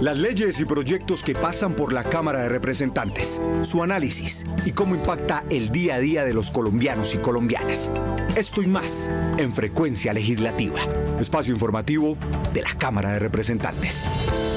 Las leyes y proyectos que pasan por la Cámara de Representantes, su análisis y cómo impacta el día a día de los colombianos y colombianas. Esto y más en Frecuencia Legislativa, espacio informativo de la Cámara de Representantes.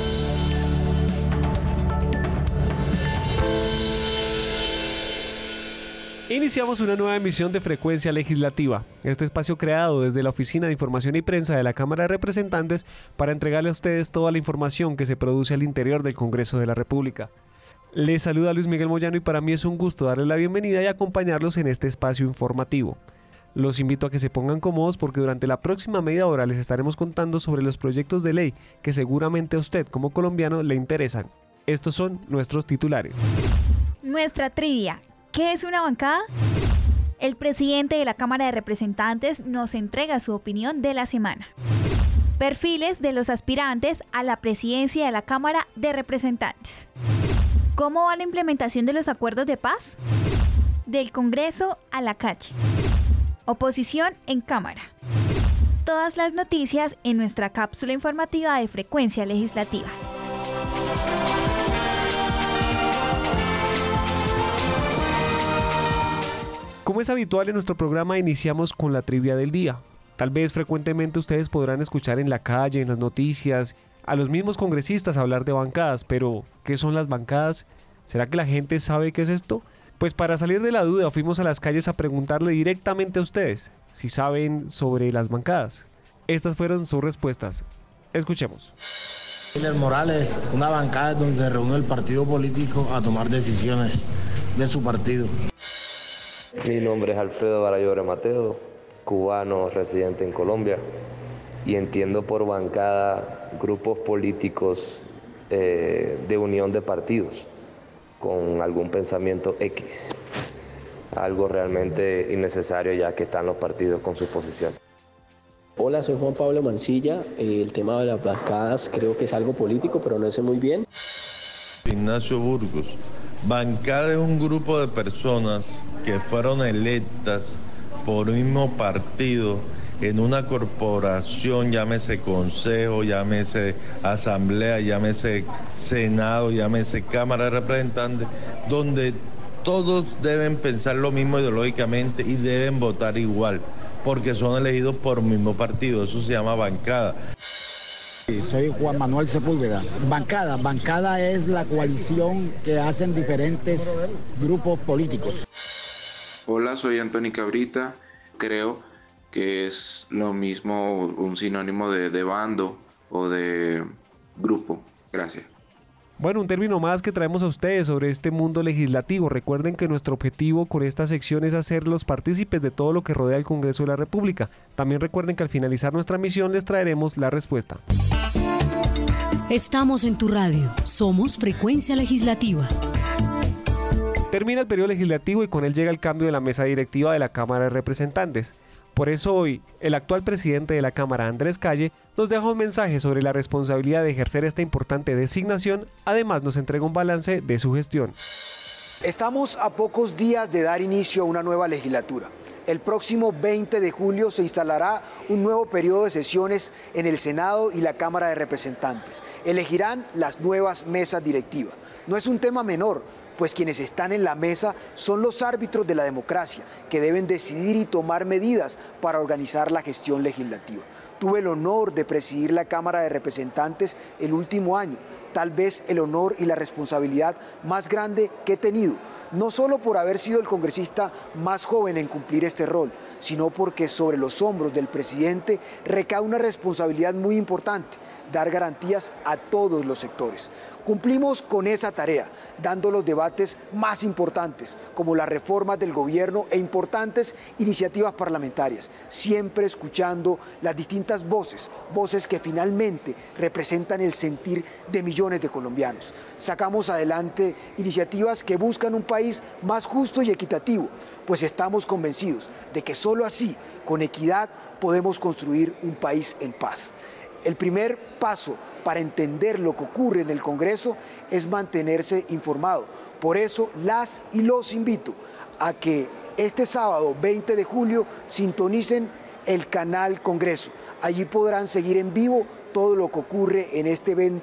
Iniciamos una nueva emisión de Frecuencia Legislativa, este espacio creado desde la Oficina de Información y Prensa de la Cámara de Representantes para entregarle a ustedes toda la información que se produce al interior del Congreso de la República. Les saluda Luis Miguel Moyano y para mí es un gusto darles la bienvenida y acompañarlos en este espacio informativo. Los invito a que se pongan cómodos porque durante la próxima media hora les estaremos contando sobre los proyectos de ley que seguramente a usted como colombiano le interesan. Estos son nuestros titulares. Nuestra trivia. ¿Qué es una bancada? El presidente de la Cámara de Representantes nos entrega su opinión de la semana. Perfiles de los aspirantes a la presidencia de la Cámara de Representantes. ¿Cómo va la implementación de los acuerdos de paz? Del Congreso a la calle. Oposición en Cámara. Todas las noticias en nuestra cápsula informativa de Frecuencia Legislativa. Como es habitual en nuestro programa, iniciamos con la trivia del día. Tal vez frecuentemente ustedes podrán escuchar en la calle, en las noticias, a los mismos congresistas hablar de bancadas, pero ¿qué son las bancadas? ¿Será que la gente sabe qué es esto? Pues para salir de la duda fuimos a las calles a preguntarle directamente a ustedes si saben sobre las bancadas. Estas fueron sus respuestas. Escuchemos. Morales, una bancada donde se reúne el partido político a tomar decisiones de su partido. Mi nombre es Alfredo Barayore Mateo, cubano residente en Colombia, y entiendo por bancada grupos políticos de unión de partidos con algún pensamiento X, algo realmente innecesario ya que están los partidos con su posición. Hola, soy Juan Pablo Mancilla. El tema de las bancadas creo que es algo político, pero no sé muy bien. Ignacio Burgos. Bancada es un grupo de personas que fueron electas por un mismo partido en una corporación, llámese consejo, llámese asamblea, llámese senado, llámese Cámara de Representantes, donde todos deben pensar lo mismo ideológicamente y deben votar igual, porque son elegidos por un mismo partido. Eso se llama bancada. Soy Juan Manuel Sepúlveda. Bancada es la coalición que hacen diferentes grupos políticos. Hola, soy Anthony Cabrita. Creo que es lo mismo, un sinónimo de bando o de grupo. Gracias. Bueno, un término más que traemos a ustedes sobre este mundo legislativo. Recuerden que nuestro objetivo con esta sección es hacerlos partícipes de todo lo que rodea el Congreso de la República. También recuerden que al finalizar nuestra misión les traeremos la respuesta. Estamos en tu radio. Somos Frecuencia Legislativa. Termina el periodo legislativo y con él llega el cambio de la mesa directiva de la Cámara de Representantes. Por eso hoy, el actual presidente de la Cámara, Andrés Calle, nos deja un mensaje sobre la responsabilidad de ejercer esta importante designación. Además, nos entrega un balance de su gestión. Estamos a pocos días de dar inicio a una nueva legislatura. El próximo 20 de julio se instalará un nuevo periodo de sesiones en el Senado y la Cámara de Representantes. Elegirán las nuevas mesas directivas. No es un tema menor, pues quienes están en la mesa son los árbitros de la democracia, que deben decidir y tomar medidas para organizar la gestión legislativa. Tuve el honor de presidir la Cámara de Representantes el último año, tal vez el honor y la responsabilidad más grande que he tenido, no solo por haber sido el congresista más joven en cumplir este rol, sino porque sobre los hombros del presidente recae una responsabilidad muy importante: dar garantías a todos los sectores. Cumplimos con esa tarea, dando los debates más importantes, como las reformas del gobierno e importantes iniciativas parlamentarias, siempre escuchando las distintas voces que finalmente representan el sentir de millones de colombianos. Sacamos adelante iniciativas que buscan un país más justo y equitativo, pues estamos convencidos de que solo así, con equidad, podemos construir un país en paz. El primer paso para entender lo que ocurre en el Congreso es mantenerse informado. Por eso las y los invito a que este sábado 20 de julio sintonicen el canal Congreso. Allí podrán seguir en vivo todo lo que ocurre en este evento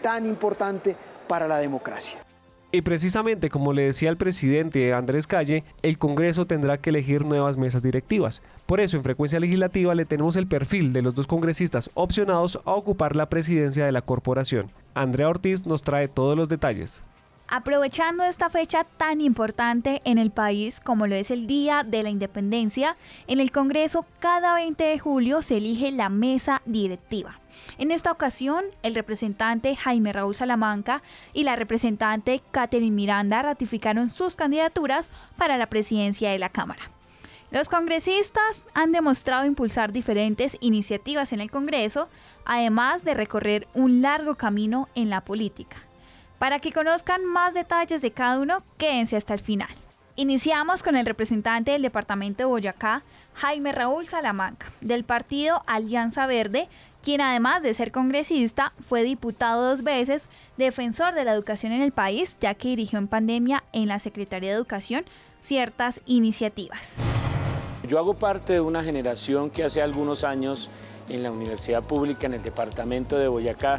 tan importante para la democracia. Y precisamente como le decía el presidente Andrés Calle, el Congreso tendrá que elegir nuevas mesas directivas. Por eso en Frecuencia Legislativa le tenemos el perfil de los dos congresistas opcionados a ocupar la presidencia de la corporación. Andrea Ortiz nos trae todos los detalles. Aprovechando esta fecha tan importante en el país como lo es el Día de la Independencia, en el Congreso cada 20 de julio se elige la mesa directiva. En esta ocasión, el representante Jaime Raúl Salamanca y la representante Catherine Miranda ratificaron sus candidaturas para la presidencia de la Cámara. Los congresistas han demostrado impulsar diferentes iniciativas en el Congreso, además de recorrer un largo camino en la política. Para que conozcan más detalles de cada uno, quédense hasta el final. Iniciamos con el representante del departamento de Boyacá, Jaime Raúl Salamanca, del partido Alianza Verde, quien además de ser congresista, fue diputado 2 veces, defensor de la educación en el país, ya que dirigió en pandemia en la Secretaría de Educación ciertas iniciativas. Yo hago parte de una generación que hace algunos años en la Universidad Pública, en el departamento de Boyacá,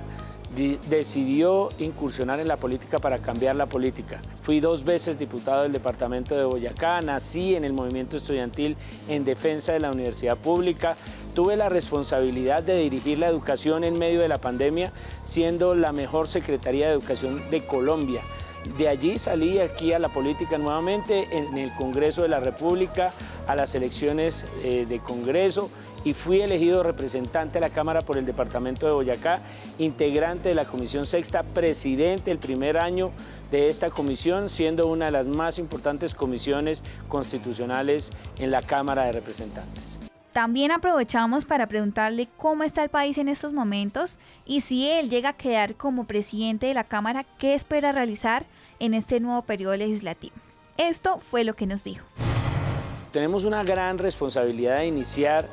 decidió incursionar en la política para cambiar la política. Fui 2 veces diputado del departamento de Boyacá, nací en el movimiento estudiantil en defensa de la universidad pública, tuve la responsabilidad de dirigir la educación en medio de la pandemia, siendo la mejor Secretaría de Educación de Colombia. De allí salí aquí a la política nuevamente en el Congreso de la República, a las elecciones de Congreso, y fui elegido representante de la Cámara por el departamento de Boyacá, integrante de la Comisión Sexta, presidente el primer año de esta comisión, siendo una de las más importantes comisiones constitucionales en la Cámara de Representantes. También aprovechamos para preguntarle cómo está el país en estos momentos y si él llega a quedar como presidente de la Cámara, ¿qué espera realizar en este nuevo periodo legislativo? Esto fue lo que nos dijo. Tenemos una gran responsabilidad de iniciar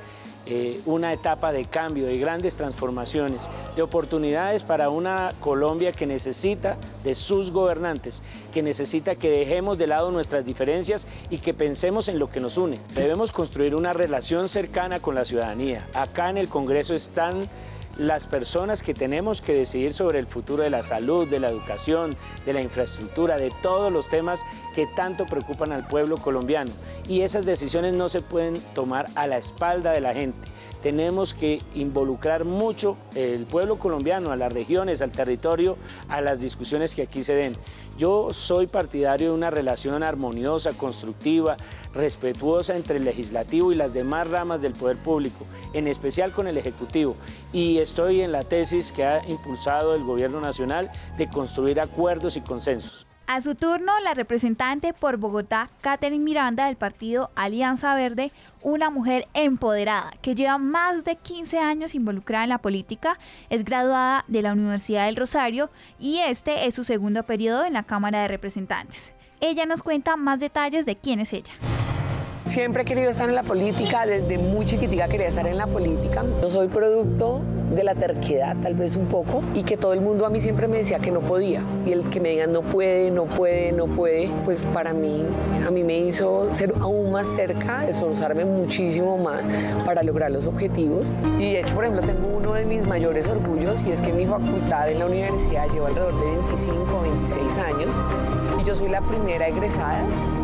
una etapa de cambio, de grandes transformaciones, de oportunidades para una Colombia que necesita de sus gobernantes, que necesita que dejemos de lado nuestras diferencias y que pensemos en lo que nos une. Debemos construir una relación cercana con la ciudadanía. Acá en el Congreso están las personas que tenemos que decidir sobre el futuro de la salud, de la educación, de la infraestructura, de todos los temas que tanto preocupan al pueblo colombiano. Y esas decisiones no se pueden tomar a la espalda de la gente. Tenemos que involucrar mucho el pueblo colombiano, a las regiones, al territorio, a las discusiones que aquí se den. Yo soy partidario de una relación armoniosa, constructiva, respetuosa entre el legislativo y las demás ramas del poder público, en especial con el ejecutivo. Y estoy en la tesis que ha impulsado el gobierno nacional de construir acuerdos y consensos. A su turno, la representante por Bogotá, Catherine Miranda, del partido Alianza Verde, una mujer empoderada que lleva más de 15 años involucrada en la política, es graduada de la Universidad del Rosario y este es su segundo periodo en la Cámara de Representantes. Ella nos cuenta más detalles de quién es ella. Siempre he querido estar en la política, desde muy chiquitica quería estar en la política. Yo soy producto de la terquedad, tal vez un poco, y que todo el mundo a mí siempre me decía que no podía. Y el que me digan no puede, no puede, no puede, pues para mí, a mí me hizo ser aún más cerca, esforzarme muchísimo más para lograr los objetivos. Y de hecho, por ejemplo, tengo uno de mis mayores orgullos y es que mi facultad en la universidad lleva alrededor de 25, 26 años y yo soy la primera egresada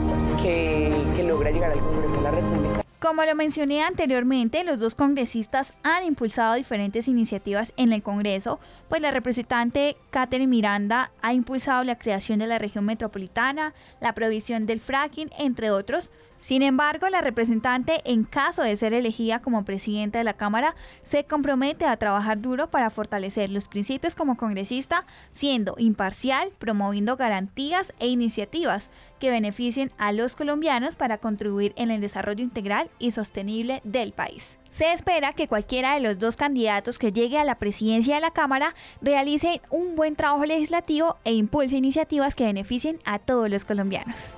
que logra llegar al Congreso de la República. Como lo mencioné anteriormente, los dos congresistas han impulsado diferentes iniciativas en el Congreso, pues la representante Catherine Miranda ha impulsado la creación de la región metropolitana, la prohibición del fracking, entre otros. Sin embargo, la representante, en caso de ser elegida como presidenta de la Cámara, se compromete a trabajar duro para fortalecer los principios como congresista, siendo imparcial, promoviendo garantías e iniciativas que beneficien a los colombianos para contribuir en el desarrollo integral y sostenible del país. Se espera que cualquiera de los dos candidatos que llegue a la presidencia de la Cámara realice un buen trabajo legislativo e impulse iniciativas que beneficien a todos los colombianos.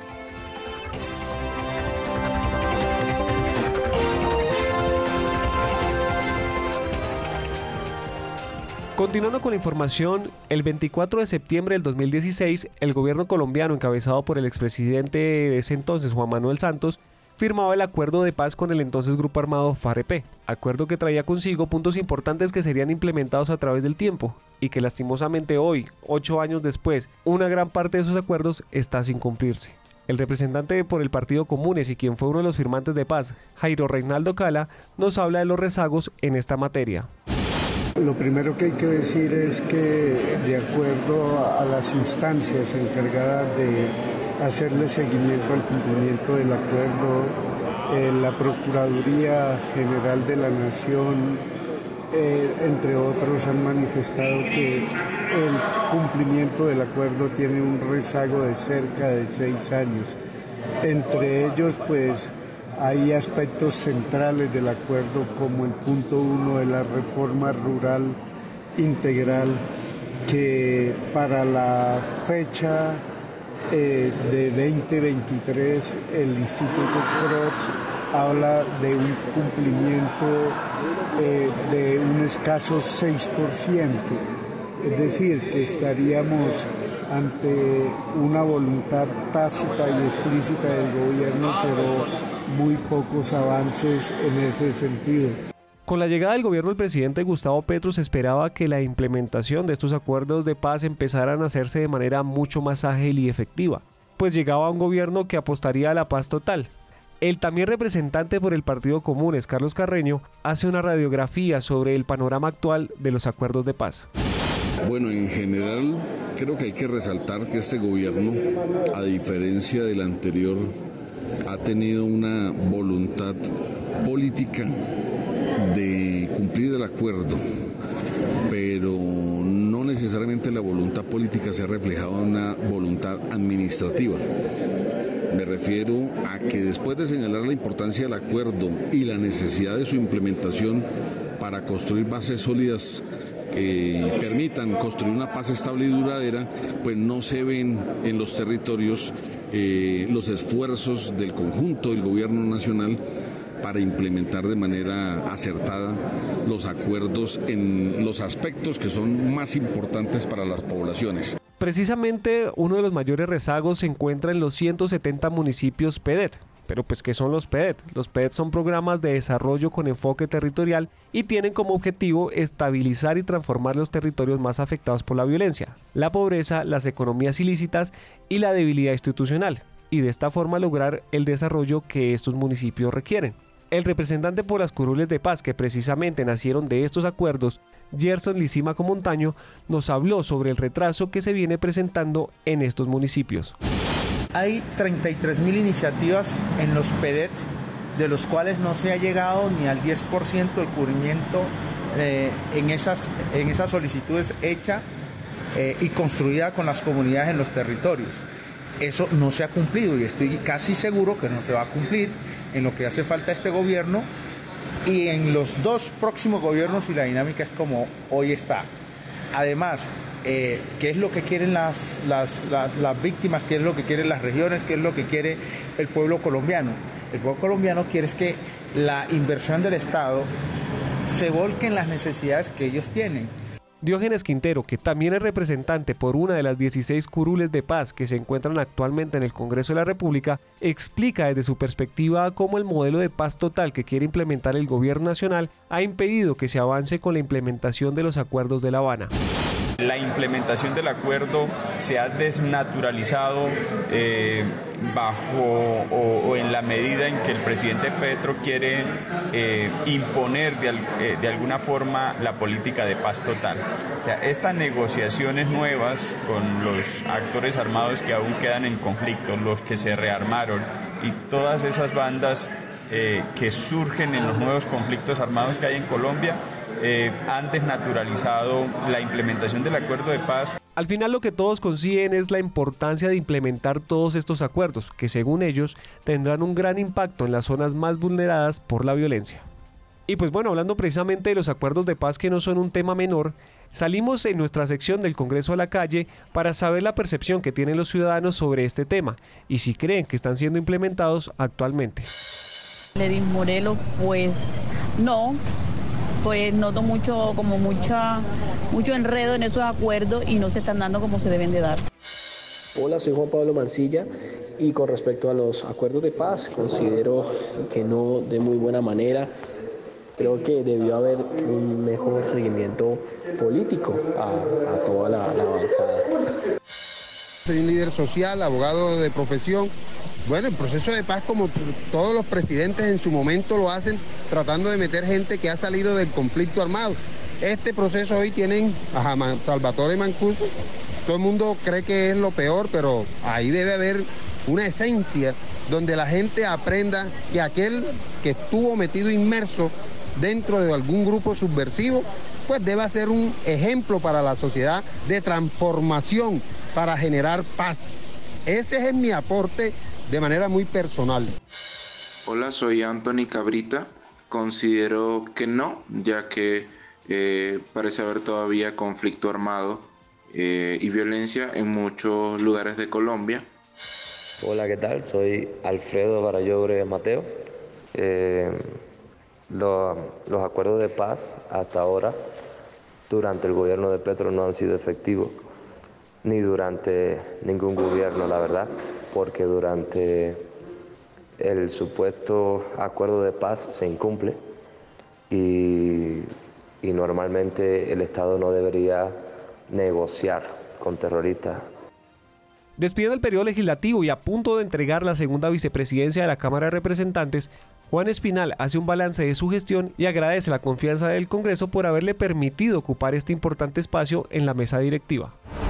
Continuando con la información, el 24 de septiembre del 2016, el gobierno colombiano, encabezado por el expresidente de ese entonces, Juan Manuel Santos, firmaba el acuerdo de paz con el entonces grupo armado FAREP, acuerdo que traía consigo puntos importantes que serían implementados a través del tiempo. y que lastimosamente hoy, 8 años después, una gran parte de esos acuerdos está sin cumplirse. El representante por el Partido Comunes y quien fue uno de los firmantes de paz, Jairo Reinaldo Cala, nos habla de los rezagos en esta materia. Lo primero que hay que decir es que, de acuerdo a las instancias encargadas de hacerle seguimiento al cumplimiento del acuerdo, la Procuraduría General de la Nación, entre otros, han manifestado que el cumplimiento del acuerdo tiene un rezago de cerca de 6 años. Entre ellos, pues, hay aspectos centrales del acuerdo, como el punto 1 de la reforma rural integral, que para la fecha de 2023 el Instituto Croix habla de un cumplimiento de un escaso 6%. Es decir, que estaríamos ante una voluntad tácita y explícita del gobierno, pero muy pocos avances en ese sentido. Con la llegada del gobierno del presidente Gustavo Petro se esperaba que la implementación de estos acuerdos de paz empezaran a hacerse de manera mucho más ágil y efectiva, pues llegaba un gobierno que apostaría a la paz total. El también representante por el Partido Comunes, Carlos Carreño, hace una radiografía sobre el panorama actual de los acuerdos de paz. Bueno, en general creo que hay que resaltar que este gobierno, a diferencia del anterior, ha tenido una voluntad política de cumplir el acuerdo, pero no necesariamente la voluntad política se ha reflejado en una voluntad administrativa. Me refiero a que después de señalar la importancia del acuerdo y la necesidad de su implementación para construir bases sólidas que permitan construir una paz estable y duradera, pues no se ven en los territorios los esfuerzos del conjunto del gobierno nacional para implementar de manera acertada los acuerdos en los aspectos que son más importantes para las poblaciones. Precisamente uno de los mayores rezagos se encuentra en los 170 municipios PEDET. Pero pues, ¿qué son los PEDET? Los PEDET son programas de desarrollo con enfoque territorial y tienen como objetivo estabilizar y transformar los territorios más afectados por la violencia, la pobreza, las economías ilícitas y la debilidad institucional, y de esta forma lograr el desarrollo que estos municipios requieren. El representante por las curules de paz, que precisamente nacieron de estos acuerdos, Gerson Lisímaco Montaño, nos habló sobre el retraso que se viene presentando en estos municipios. Hay 33.000 iniciativas en los PEDET, de los cuales no se ha llegado ni al 10% del cubrimiento en esas solicitudes hechas y construidas con las comunidades en los territorios. Eso no se ha cumplido y estoy casi seguro que no se va a cumplir en lo que hace falta a este gobierno y en los 2 próximos gobiernos, y la dinámica es como hoy está. Además, ¿qué es lo que quieren las víctimas? ¿Qué es lo que quieren las regiones? ¿Qué es lo que quiere el pueblo colombiano? El pueblo colombiano quiere es que la inversión del Estado se volque en las necesidades que ellos tienen. Diógenes Quintero, que también es representante por una de las 16 curules de paz que se encuentran actualmente en el Congreso de la República, explica desde su perspectiva cómo el modelo de paz total que quiere implementar el gobierno nacional ha impedido que se avance con la implementación de los acuerdos de La Habana. La implementación del acuerdo se ha desnaturalizado bajo o en la medida en que el presidente Petro quiere imponer de alguna forma la política de paz total. O sea, estas negociaciones nuevas con los actores armados que aún quedan en conflicto, los que se rearmaron y todas esas bandas que surgen en los nuevos conflictos armados que hay en Colombia, han desnaturalizado la implementación del acuerdo de paz. Al final lo que todos consiguen es la importancia de implementar todos estos acuerdos, que según ellos tendrán un gran impacto en las zonas más vulneradas por la violencia. Y pues bueno, hablando precisamente de los acuerdos de paz que no son un tema menor, salimos en nuestra sección del Congreso a la calle para saber la percepción que tienen los ciudadanos sobre este tema y si creen que están siendo implementados actualmente. Ledin Morelos, pues no. Pues noto mucho enredo en esos acuerdos y no se están dando como se deben de dar. Hola, soy Juan Pablo Mancilla y con respecto a los acuerdos de paz, considero que no de muy buena manera. Creo que debió haber un mejor seguimiento político a toda la bancada. Soy un líder social, abogado de profesión. Bueno, el proceso de paz, como todos los presidentes en su momento lo hacen, tratando de meter gente que ha salido del conflicto armado. Este proceso hoy tienen a Salvatore Mancuso. Todo el mundo cree que es lo peor, pero ahí debe haber una esencia donde la gente aprenda que aquel que estuvo metido inmerso dentro de algún grupo subversivo, pues debe ser un ejemplo para la sociedad de transformación para generar paz. Ese es mi aporte de manera muy personal. Hola, soy Anthony Cabrita. Considero que no, ya que parece haber todavía conflicto armado y violencia en muchos lugares de Colombia. Hola, ¿qué tal? Soy Alfredo Barallobre Mateo. Los acuerdos de paz hasta ahora, durante el gobierno de Petro, no han sido efectivos, ni durante ningún gobierno, la verdad, porque durante el supuesto acuerdo de paz se incumple y normalmente el Estado no debería negociar con terroristas. Despidiendo el periodo legislativo y a punto de entregar la segunda vicepresidencia de la Cámara de Representantes, Juan Espinal hace un balance de su gestión y agradece la confianza del Congreso por haberle permitido ocupar este importante espacio en la mesa directiva.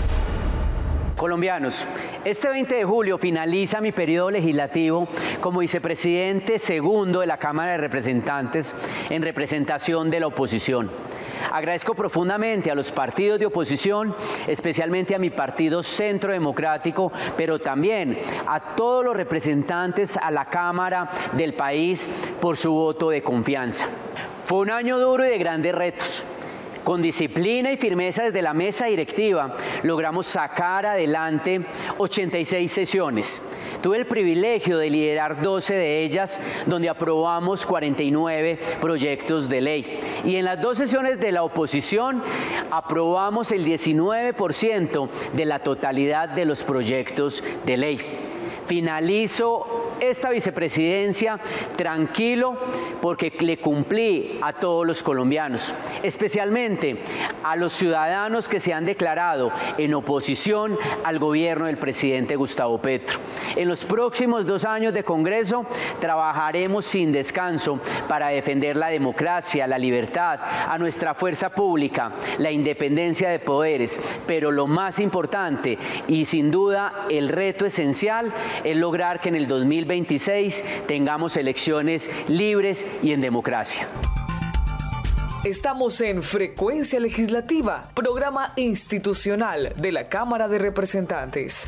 Colombianos, este 20 de julio finaliza mi periodo legislativo como vicepresidente segundo de la Cámara de Representantes en representación de la oposición. Agradezco profundamente a los partidos de oposición, especialmente a mi partido Centro Democrático, pero también a todos los representantes a la Cámara del país por su voto de confianza. Fue un año duro y de grandes retos. Con disciplina y firmeza desde la mesa directiva, logramos sacar adelante 86 sesiones. Tuve el privilegio de liderar 12 de ellas, donde aprobamos 49 proyectos de ley. Y en las 2 sesiones de la oposición, aprobamos el 19% de la totalidad de los proyectos de ley. Finalizo esta vicepresidencia tranquilo porque le cumplí a todos los colombianos, especialmente a los ciudadanos que se han declarado en oposición al gobierno del presidente Gustavo Petro. En los próximos 2 años de Congreso trabajaremos sin descanso para defender la democracia, la libertad, a nuestra fuerza pública, la independencia de poderes, pero lo más importante y sin duda el reto esencial es lograr que en el 2026 tengamos elecciones libres y en democracia. Estamos en Frecuencia Legislativa, programa institucional de la Cámara de Representantes.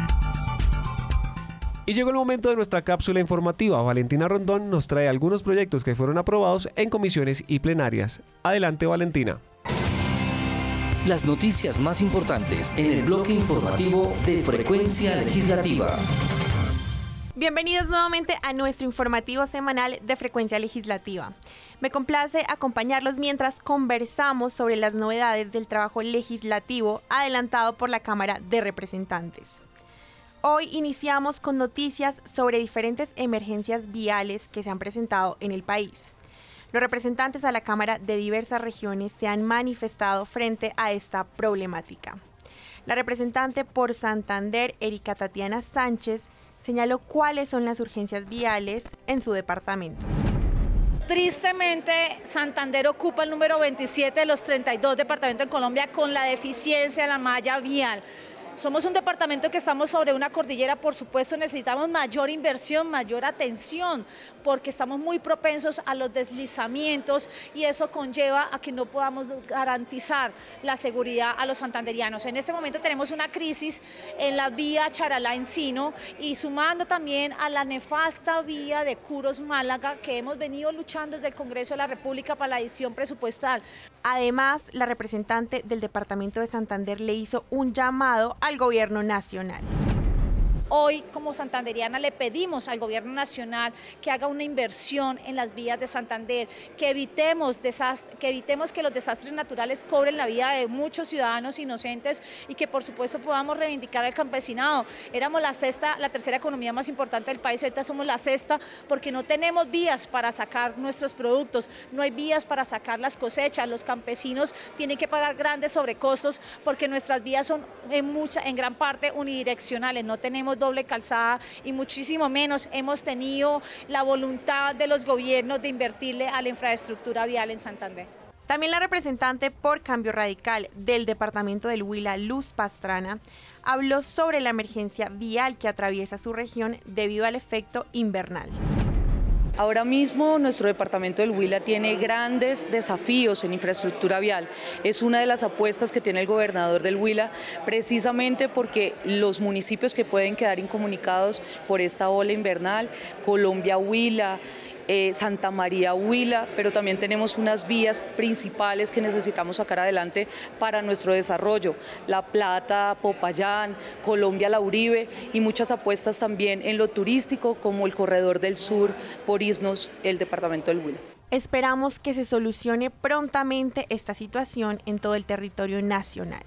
Y llegó el momento de nuestra cápsula informativa. Valentina Rondón nos trae algunos proyectos que fueron aprobados en comisiones y plenarias. Adelante, Valentina. Las noticias más importantes en el bloque informativo de Frecuencia Legislativa. Bienvenidos nuevamente a nuestro informativo semanal de Frecuencia Legislativa. Me complace acompañarlos mientras conversamos sobre las novedades del trabajo legislativo adelantado por la Cámara de Representantes. Hoy iniciamos con noticias sobre diferentes emergencias viales que se han presentado en el país. Los representantes a la Cámara de diversas regiones se han manifestado frente a esta problemática. La representante por Santander, Erika Tatiana Sánchez, señaló cuáles son las urgencias viales en su departamento. Tristemente, Santander ocupa el número 27 de los 32 departamentos en Colombia con la deficiencia de la malla vial. Somos un departamento que estamos sobre una cordillera, por supuesto necesitamos mayor inversión, mayor atención, porque estamos muy propensos a los deslizamientos y eso conlleva a que no podamos garantizar la seguridad a los santanderianos. En este momento tenemos una crisis en la vía Charalá-Encino y sumando también a la nefasta vía de Curos-Málaga que hemos venido luchando desde el Congreso de la República para la adición presupuestal. Además, la representante del departamento de Santander le hizo un llamado al gobierno nacional. Hoy, como santanderiana, le pedimos al gobierno nacional que haga una inversión en las vías de Santander, que evitemos que los desastres naturales cobren la vida de muchos ciudadanos inocentes y que por supuesto podamos reivindicar al campesinado. Éramos la tercera economía más importante del país, ahorita somos la sexta porque no tenemos vías para sacar nuestros productos, no hay vías para sacar las cosechas, los campesinos tienen que pagar grandes sobrecostos porque nuestras vías son en gran parte unidireccionales, no tenemos doble calzada y muchísimo menos hemos tenido la voluntad de los gobiernos de invertirle a la infraestructura vial en Santander. También la representante por Cambio Radical del departamento del Huila, Luz Pastrana, habló sobre la emergencia vial que atraviesa su región debido al efecto invernal. Ahora mismo nuestro departamento del Huila tiene grandes desafíos en infraestructura vial. Es una de las apuestas que tiene el gobernador del Huila, precisamente porque los municipios que pueden quedar incomunicados por esta ola invernal, Colombia Huila, Santa María Huila, pero también tenemos unas vías principales que necesitamos sacar adelante para nuestro desarrollo, La Plata, Popayán, Colombia La Uribe y muchas apuestas también en lo turístico como el Corredor del Sur por Isnos, el departamento del Huila. Esperamos que se solucione prontamente esta situación en todo el territorio nacional.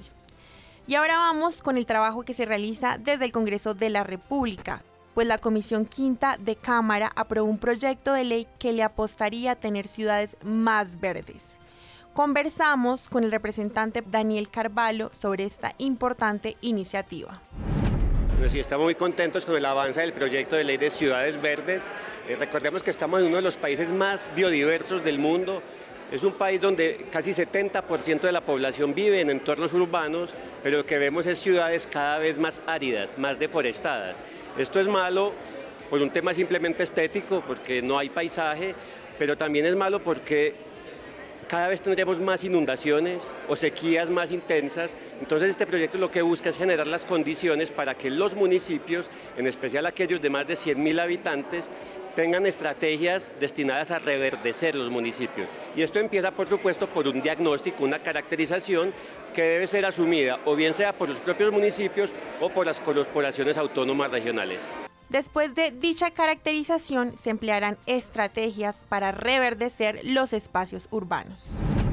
Y ahora vamos con el trabajo que se realiza desde el Congreso de la República. Pues la Comisión Quinta de Cámara aprobó un proyecto de ley que le apostaría a tener ciudades más verdes. Conversamos con el representante Daniel Carvalho sobre esta importante iniciativa. Bueno, sí, estamos muy contentos con el avance del proyecto de ley de ciudades verdes. Recordemos que estamos en uno de los países más biodiversos del mundo. Es un país donde casi 70% de la población vive en entornos urbanos, pero lo que vemos es ciudades cada vez más áridas, más deforestadas. Esto es malo por un tema simplemente estético, porque no hay paisaje, pero también es malo porque cada vez tendremos más inundaciones o sequías más intensas. Entonces este proyecto lo que busca es generar las condiciones para que los municipios, en especial aquellos de más de 100.000 habitantes, tengan estrategias destinadas a reverdecer los municipios. Y esto empieza, por supuesto, por un diagnóstico, una caracterización que debe ser asumida o bien sea por los propios municipios o por las corporaciones autónomas regionales. Después de dicha caracterización, se emplearán estrategias para reverdecer los espacios urbanos.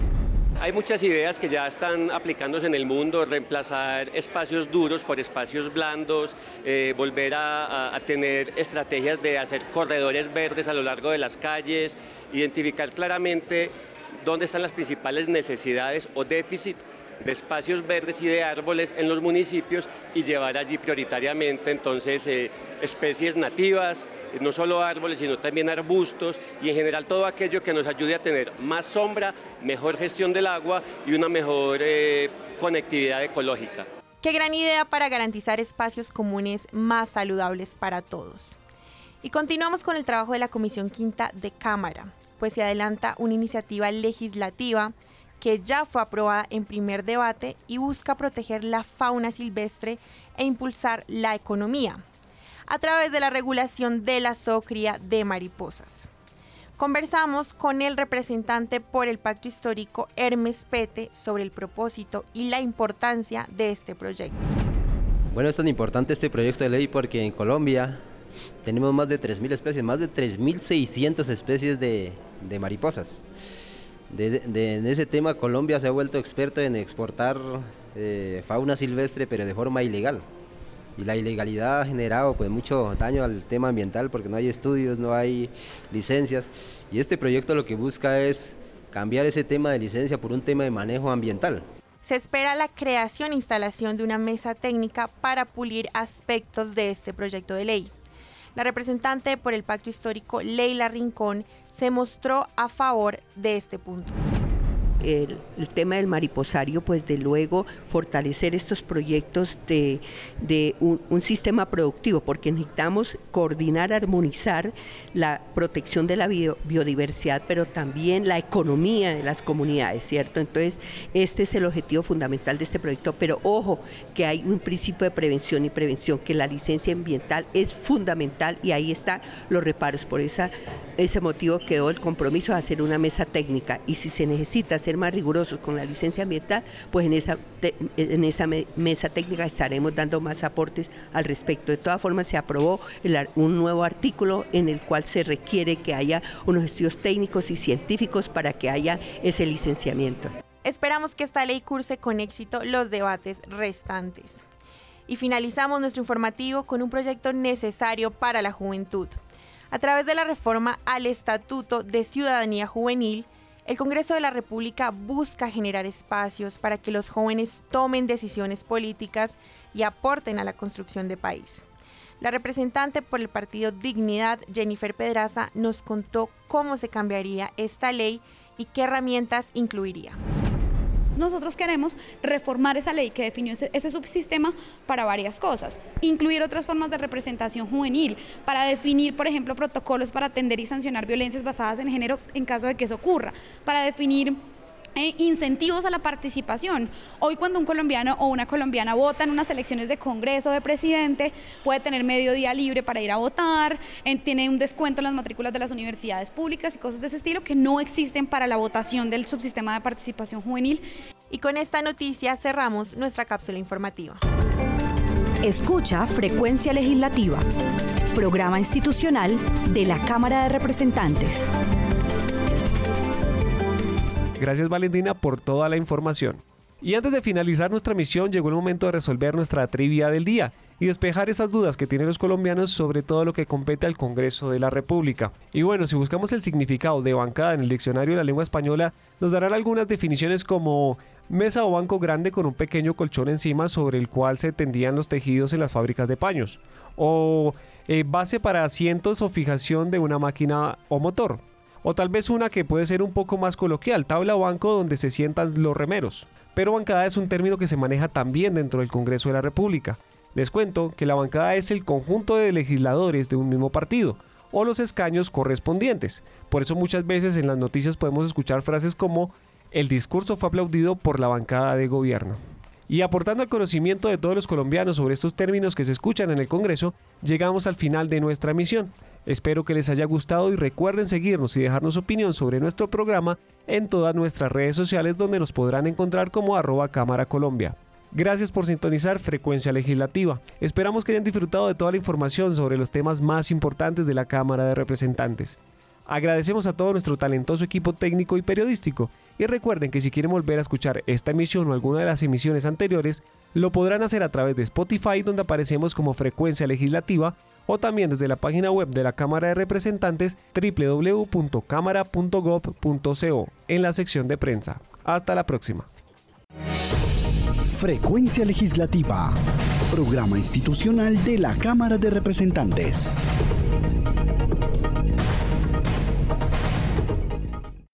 Hay muchas ideas que ya están aplicándose en el mundo, reemplazar espacios duros por espacios blandos, volver a tener estrategias de hacer corredores verdes a lo largo de las calles, identificar claramente dónde están las principales necesidades o déficit de espacios verdes y de árboles en los municipios y llevar allí prioritariamente entonces especies nativas, no solo árboles sino también arbustos y en general todo aquello que nos ayude a tener más sombra, mejor gestión del agua y una mejor conectividad ecológica. Qué gran idea para garantizar espacios comunes más saludables para todos. Y continuamos con el trabajo de la Comisión Quinta de Cámara, pues se adelanta una iniciativa legislativa que ya fue aprobada en primer debate y busca proteger la fauna silvestre e impulsar la economía a través de la regulación de la zoocría de mariposas. Conversamos con el representante por el Pacto Histórico, Hermes Pete, sobre el propósito y la importancia de este proyecto. Bueno, es tan importante este proyecto de ley porque en Colombia tenemos más de 3.000 especies, más de 3.600 especies de mariposas. En ese tema Colombia se ha vuelto experto en exportar fauna silvestre pero de forma ilegal y la ilegalidad ha generado pues mucho daño al tema ambiental porque no hay estudios, no hay licencias y este proyecto lo que busca es cambiar ese tema de licencia por un tema de manejo ambiental. Se espera la creación e instalación de una mesa técnica para pulir aspectos de este proyecto de ley. La representante por el Pacto Histórico, Leila Rincón, se mostró a favor de este punto. El tema del mariposario, pues de luego fortalecer estos proyectos de un sistema productivo, porque necesitamos coordinar, armonizar la protección de la biodiversidad, pero también la economía de las comunidades, ¿cierto? Entonces, este es el objetivo fundamental de este proyecto, pero ojo, que hay un principio de prevención y prevención, que la licencia ambiental es fundamental y ahí están los reparos. Por ese motivo quedó el compromiso de hacer una mesa técnica y si se necesita hacer ser más rigurosos con la licencia ambiental, pues en esa mesa técnica estaremos dando más aportes al respecto. De todas formas, se aprobó un nuevo artículo en el cual se requiere que haya unos estudios técnicos y científicos para que haya ese licenciamiento. Esperamos que esta ley curse con éxito los debates restantes. Y finalizamos nuestro informativo con un proyecto necesario para la juventud. A través de la reforma al Estatuto de Ciudadanía Juvenil, el Congreso de la República busca generar espacios para que los jóvenes tomen decisiones políticas y aporten a la construcción de país. La representante por el partido Dignidad, Jennifer Pedraza, nos contó cómo se cambiaría esta ley y qué herramientas incluiría. Nosotros queremos reformar esa ley que definió ese subsistema para varias cosas, incluir otras formas de representación juvenil, para definir, por ejemplo, protocolos para atender y sancionar violencias basadas en género en caso de que eso ocurra, para definir incentivos a la participación. Hoy cuando un colombiano o una colombiana vota en unas elecciones de Congreso, de presidente, puede tener medio día libre para ir a votar, tiene un descuento en las matrículas de las universidades públicas y cosas de ese estilo que no existen para la votación del subsistema de participación juvenil. Y con esta noticia cerramos nuestra cápsula informativa. Escucha Frecuencia Legislativa, programa institucional de la Cámara de Representantes. Gracias, Valentina, por toda la información. Y antes de finalizar nuestra misión, llegó el momento de resolver nuestra trivia del día y despejar esas dudas que tienen los colombianos sobre todo lo que compete al Congreso de la República. Y bueno, si buscamos el significado de bancada en el diccionario de la lengua española, nos darán algunas definiciones como mesa o banco grande con un pequeño colchón encima sobre el cual se tendían los tejidos en las fábricas de paños, o base para asientos o fijación de una máquina o motor. O tal vez una que puede ser un poco más coloquial, tabla o banco donde se sientan los remeros. Pero bancada es un término que se maneja también dentro del Congreso de la República. Les cuento que la bancada es el conjunto de legisladores de un mismo partido, o los escaños correspondientes. Por eso muchas veces en las noticias podemos escuchar frases como el discurso fue aplaudido por la bancada de gobierno. Y aportando al conocimiento de todos los colombianos sobre estos términos que se escuchan en el Congreso, llegamos al final de nuestra emisión. Espero que les haya gustado y recuerden seguirnos y dejarnos su opinión sobre nuestro programa en todas nuestras redes sociales donde nos podrán encontrar como @Cámara Colombia. Gracias por sintonizar Frecuencia Legislativa. Esperamos que hayan disfrutado de toda la información sobre los temas más importantes de la Cámara de Representantes. Agradecemos a todo nuestro talentoso equipo técnico y periodístico y recuerden que si quieren volver a escuchar esta emisión o alguna de las emisiones anteriores, lo podrán hacer a través de Spotify, donde aparecemos como Frecuencia Legislativa, o también desde la página web de la Cámara de Representantes www.cámara.gov.co en la sección de prensa. Hasta la próxima. Frecuencia Legislativa, programa institucional de la Cámara de Representantes.